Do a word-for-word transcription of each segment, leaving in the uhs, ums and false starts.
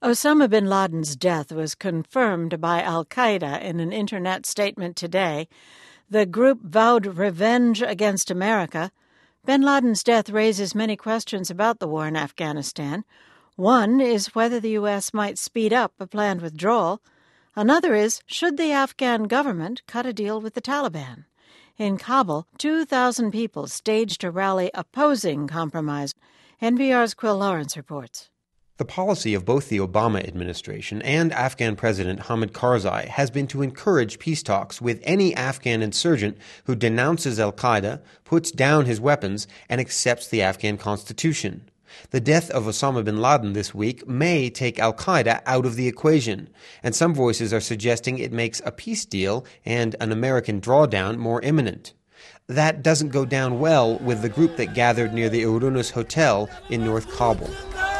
Osama bin Laden's death was confirmed by al-Qaeda in an internet statement today. The group vowed revenge against America. Bin Laden's death raises many questions about the war in Afghanistan. One is whether the U S might speed up a planned withdrawal. Another is, should the Afghan government cut a deal with the Taliban? In Kabul, two thousand people staged a rally opposing compromise. N P R's Quill Lawrence reports. The policy of both the Obama administration and Afghan President Hamid Karzai has been to encourage peace talks with any Afghan insurgent who denounces al-Qaeda, puts down his weapons, and accepts the Afghan constitution. The death of Osama bin Laden this week may take al-Qaeda out of the equation, and some voices are suggesting it makes a peace deal and an American drawdown more imminent. That doesn't go down well with the group that gathered near the Urunus Hotel in North Kabul.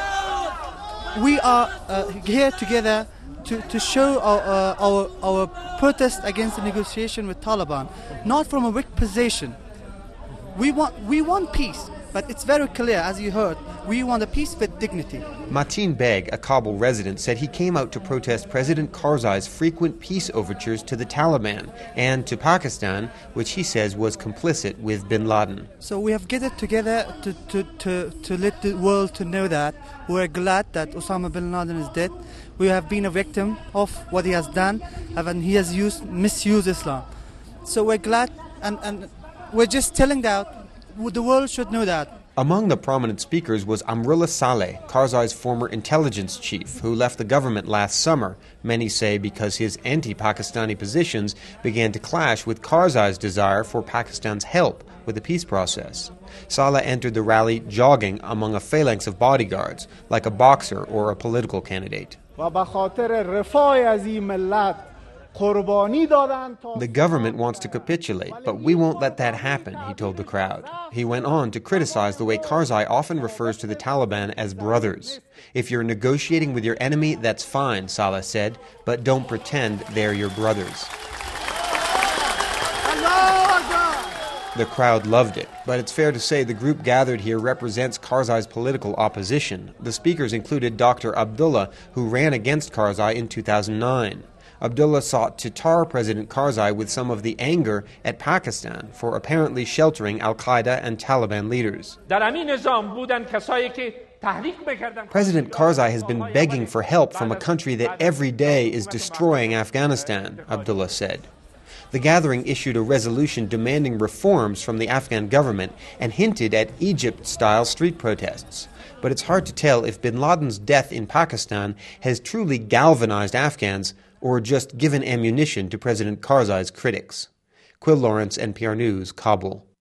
We are uh, here together to, to show our, uh, our, our protest against the negotiation with Taliban, not from a weak position. We want, we want peace, but it's very clear, as you heard, we want a peace with dignity. Mateen Beg, a Kabul resident, said he came out to protest President Karzai's frequent peace overtures to the Taliban and to Pakistan, which he says was complicit with bin Laden. So we have gathered together to, to, to, to let the world to know that we're glad that Osama bin Laden is dead. We have been a victim of what he has done, and he has used misused Islam. So we're glad, and, and we're just telling that the world should know that. Among the prominent speakers was Amrullah Saleh, Karzai's former intelligence chief, who left the government last summer, many say because his anti-Pakistani positions began to clash with Karzai's desire for Pakistan's help with the peace process. Saleh entered the rally jogging among a phalanx of bodyguards, like a boxer or a political candidate. The government wants to capitulate, but we won't let that happen, he told the crowd. He went on to criticize the way Karzai often refers to the Taliban as brothers. If you're negotiating with your enemy, that's fine, Saleh said, but don't pretend they're your brothers. The crowd loved it, but it's fair to say the group gathered here represents Karzai's political opposition. The speakers included Doctor Abdullah, who ran against Karzai in two thousand nine. Abdullah sought to tar President Karzai with some of the anger at Pakistan for apparently sheltering al-Qaeda and Taliban leaders. President Karzai has been begging for help from a country that every day is destroying Afghanistan, Abdullah said. The gathering issued a resolution demanding reforms from the Afghan government and hinted at Egypt-style street protests. But it's hard to tell if bin Laden's death in Pakistan has truly galvanized Afghans or just given ammunition to President Karzai's critics. Quill Lawrence, N P R News, Kabul.